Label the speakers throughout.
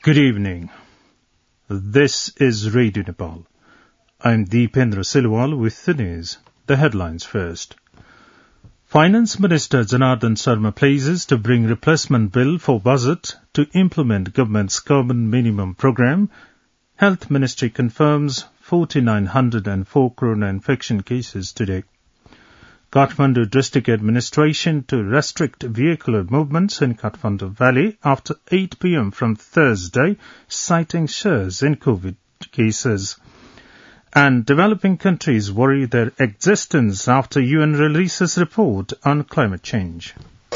Speaker 1: Good evening. This is Radio Nepal. I'm Deependra Silwal with the news. The headlines first. Finance Minister Janardhan Sharma pleases to bring replacement bill for budget to implement government's common minimum program. Health Ministry confirms 4,904 corona infection cases today. Kathmandu District Administration to restrict vehicular movements in Kathmandu Valley after 8 p.m. from Thursday, citing surge in COVID cases. And developing countries worry their existence after UN releases report on climate change.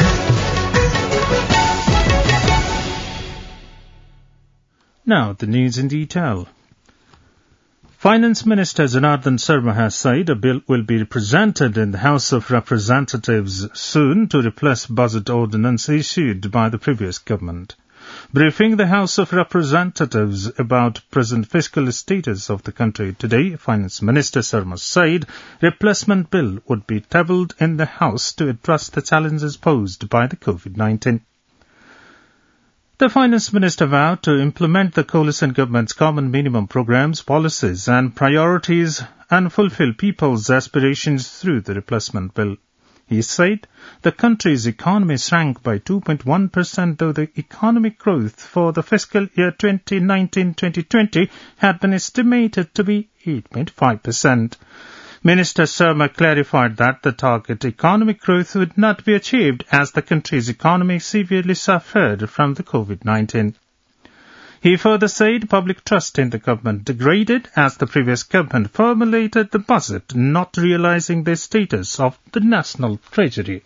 Speaker 1: Now, the news in detail. Finance Minister Janardhan Sharma has said a bill will be presented in the House of Representatives soon to replace budget ordinance issued by the previous government. Briefing the House of Representatives about present fiscal status of the country today, Finance Minister Sharma said replacement bill would be tabled in the House to address the challenges posed by the COVID-19. The Finance Minister vowed to implement the coalition government's common minimum programs, policies and priorities and fulfill people's aspirations through the replacement bill. He said the country's economy shrank by 2.1%, though the economic growth for the fiscal year 2019-2020 had been estimated to be 8.5%. Minister Sharma clarified that the target economic growth would not be achieved as the country's economy severely suffered from the COVID-19. He further said public trust in the government degraded as the previous government formulated the budget, not realizing the status of the national treasury.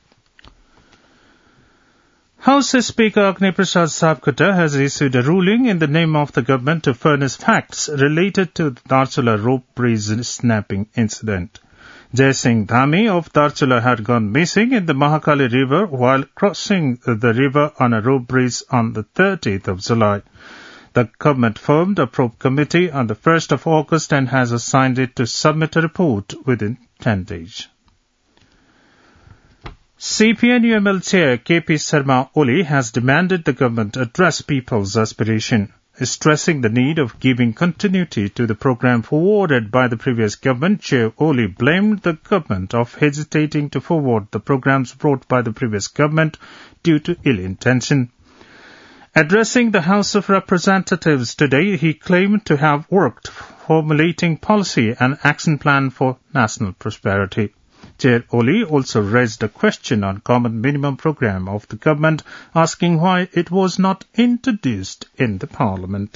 Speaker 1: House Speaker Agni Prasad Sapkota has issued a ruling in the name of the government to furnish facts related to the Darchula rope bridge snapping incident. Jai Singh Dhami of Darchula had gone missing in the Mahakali River while crossing the river on a rope bridge on the 30th of July. The government formed a probe committee on the 1st of August and has assigned it to submit a report within 10 days. CPN-UML Chair KP Sharma Oli has demanded the government address people's aspiration, stressing the need of giving continuity to the program forwarded by the previous government. Chair Oli blamed the government of hesitating to forward the programs brought by the previous government due to ill intention. Addressing the House of Representatives today, he claimed to have worked formulating policy and action plan for national prosperity. Chair Oli also raised a question on common minimum program of the government, asking why it was not introduced in the parliament.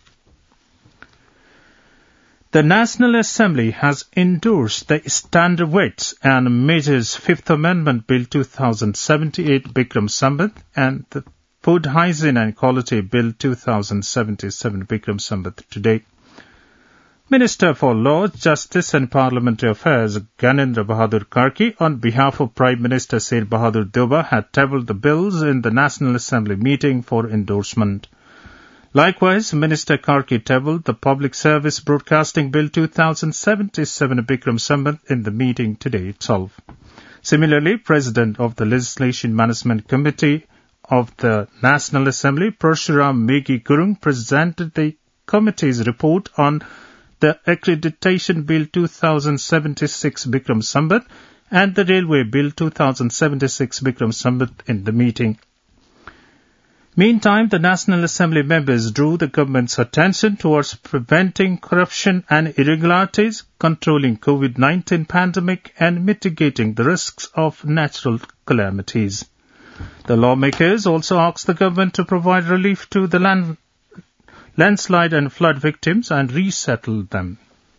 Speaker 1: The National Assembly has endorsed the Standard Weights and Measures Fifth Amendment Bill 2078 Bikram Sambat and the Food Hygiene and Quality Bill 2077 Bikram Sambat today. Minister for Law, Justice and Parliamentary Affairs Gyanendra Bahadur Karki, on behalf of Prime Minister Sher Bahadur Deuba, had tabled the bills in the National Assembly meeting for endorsement. Likewise, Minister Karki tabled the Public Service Broadcasting Bill 2077 Bikram Sambat in the meeting today itself. Similarly, President of the Legislation Management Committee of the National Assembly, Parshuram Megi Gurung, presented the committee's report on the Accreditation Bill 2076 Bikram Sambat and the Railway Bill 2076 Bikram Sambat in the meeting. Meantime, the National Assembly members drew the government's attention towards preventing corruption and irregularities, controlling COVID-19 pandemic and mitigating the risks of natural calamities. The lawmakers also asked the government to provide relief to the landslide and flood victims and resettle them.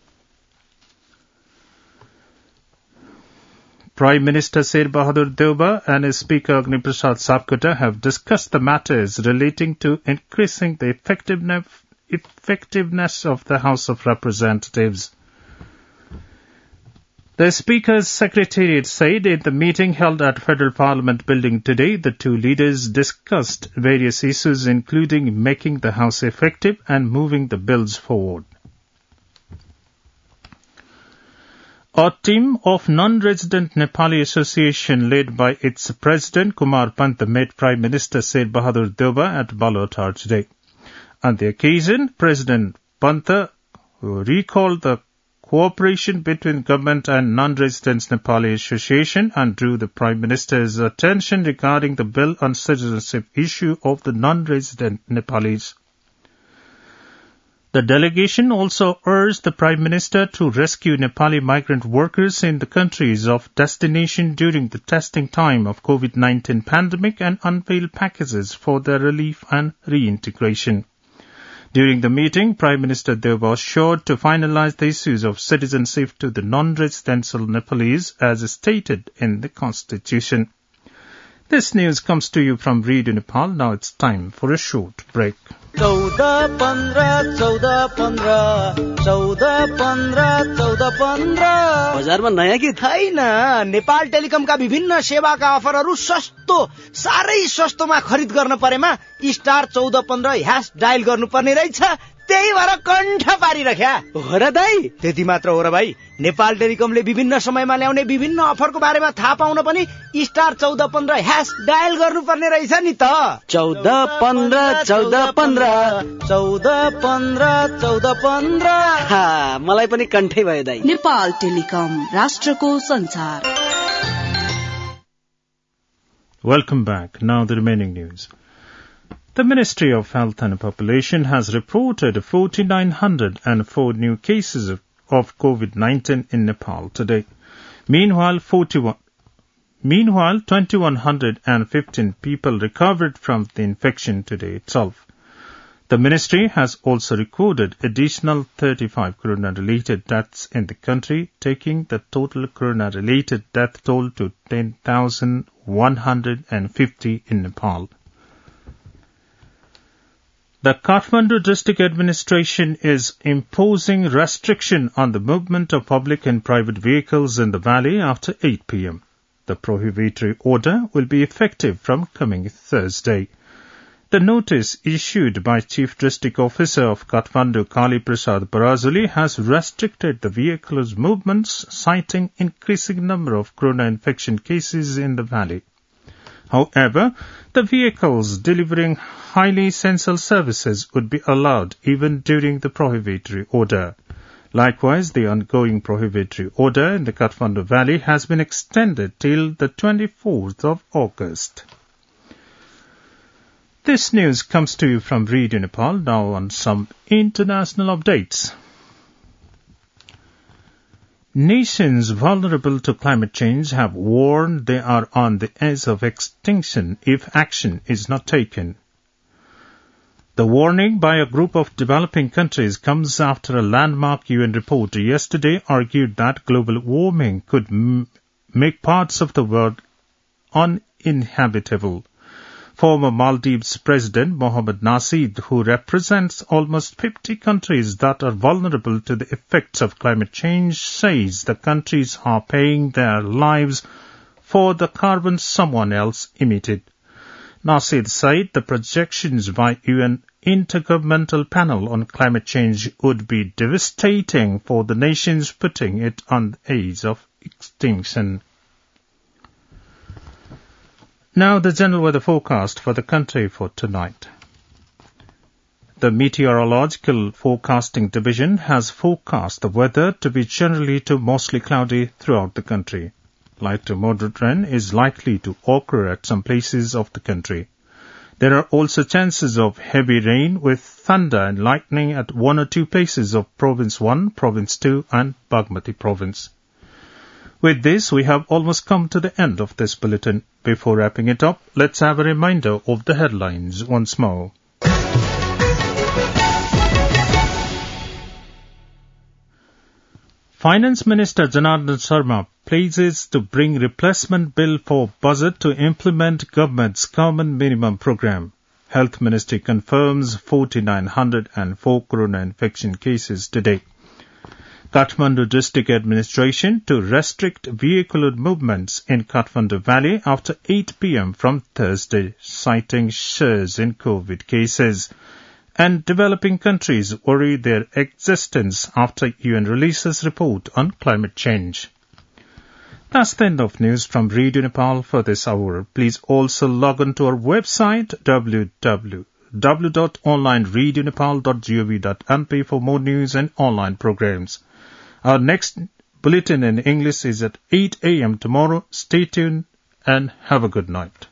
Speaker 1: Prime Minister Sher Bahadur Deuba and his Speaker Agni Prasad Sapkota have discussed the matters relating to increasing the effectiveness of the House of Representatives. The Speaker's Secretariat said in the meeting held at Federal Parliament building today, the two leaders discussed various issues including making the House effective and moving the bills forward. A team of non-resident Nepali Association led by its President Kumar Pant met Prime Minister Sher Bahadur Deuba at Balotar today. On the occasion, President Panta recalled the cooperation between government and non-resident Nepali Association and drew the Prime Minister's attention regarding the bill on citizenship issue of the non-resident Nepalis. The delegation also urged the Prime Minister to rescue Nepali migrant workers in the countries of destination during the testing time of COVID-19 pandemic and unveil packages for their relief and reintegration. During the meeting, Prime Minister Dev was assured to finalize the issues of citizenship to the non-residential Nepalese as stated in the Constitution. This news comes to you from Radio Nepal. Now it's time for a short break.
Speaker 2: 14 15 बजारमा नयाँ कि छैन। नेपाल टेलिकमका विभिन्न सेवाका अफरहरू सस्तो, साह्रै सस्तोमा खरिद गर्न परेमा स्टार 1415 ह्याश डायल गर्नुपर्ने रहेछ। त्यही भएर कण्ठ पारिरख्या हो र दाइ। त्यति मात्र हो र भाइ, नेपाल टेलिकमले विभिन्न समयमा ल्याउने विभिन्न अफरको बारेमा थाहा पाउन पनि स्टार 1415 ह्याश डायल गर्नुपर्ने रहेछ नि त। 1415 मलाई पनि कण्ठै भयो दाइ।
Speaker 3: नेपाल टेलिकम, राष्ट्रको संचार।
Speaker 1: Welcome back. Now the remaining news. The Ministry of Health and Population has reported 4,904 new cases of COVID-19 in Nepal today. Meanwhile, 2,115 people recovered from the infection today itself. The ministry has also recorded additional 35 corona-related deaths in the country, taking the total corona-related death toll to 10,150 in Nepal. The Kathmandu District Administration is imposing restriction on the movement of public and private vehicles in the valley after 8 p.m. The prohibitory order will be effective from coming Thursday. The notice issued by Chief District Officer of Kathmandu Kali Prasad Parazuli has restricted the vehicles' movements, citing increasing number of corona infection cases in the valley. However, the vehicles delivering highly essential services would be allowed even during the prohibitory order. Likewise, the ongoing prohibitory order in the Kathmandu Valley has been extended till the 24th of August. This news comes to you from Radio Nepal. Now on some international updates. Nations vulnerable to climate change have warned they are on the edge of extinction if action is not taken. The warning by a group of developing countries comes after a landmark UN report yesterday argued that global warming could make parts of the world uninhabitable. Former Maldives President Mohamed Nasheed, who represents almost 50 countries that are vulnerable to the effects of climate change, says the countries are paying their lives for the carbon someone else emitted. Nasheed said the projections by UN Intergovernmental Panel on Climate Change would be devastating for the nations, putting it on the edge of extinction. Now the general weather forecast for the country for tonight. The Meteorological Forecasting Division has forecast the weather to be generally to mostly cloudy throughout the country. Light to moderate rain is likely to occur at some places of the country. There are also chances of heavy rain with thunder and lightning at one or two places of Province 1, Province 2 and Bagmati Province. With this, we have almost come to the end of this bulletin. Before wrapping it up, let's have a reminder of the headlines once more. Finance Minister Janardhan Sharma pledges to bring replacement bill for budget to implement government's common minimum program. Health Ministry confirms 4,904 corona infection cases today. Kathmandu District Administration to restrict vehicular movements in Kathmandu Valley after 8 p.m. from Thursday, citing surge in COVID cases. And developing countries worry their existence after UN releases report on climate change. That's the end of news from Radio Nepal for this hour. Please also log on to our website www.rtn.org www.onlineradionepal.gov.np for more news and online programs. Our next bulletin in English is at 8 a.m. tomorrow. Stay tuned and have a good night.